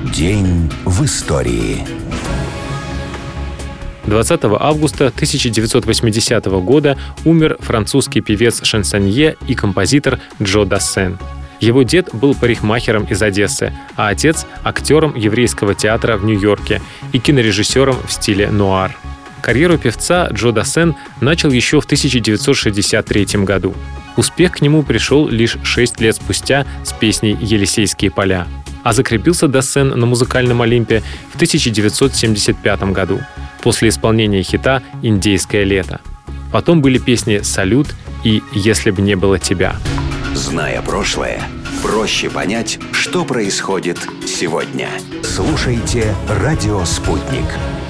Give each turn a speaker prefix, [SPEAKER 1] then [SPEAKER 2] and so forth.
[SPEAKER 1] День в истории.
[SPEAKER 2] 20 августа 1980 года умер французский певец-шансонье и композитор Джо Дассен. Его дед был парикмахером из Одессы, а отец – актером еврейского театра в Нью-Йорке и кинорежиссером в стиле нуар. Карьеру певца Джо Дассен начал еще в 1963 году. Успех к нему пришел лишь 6 лет спустя с песней «Елисейские поля». А закрепился Дассен на музыкальном Олимпе в 1975 году после исполнения хита «Индейское лето». Потом были песни «Салют» и «Если б не было тебя».
[SPEAKER 1] Зная прошлое, проще понять, что происходит сегодня. Слушайте «Радио Спутник».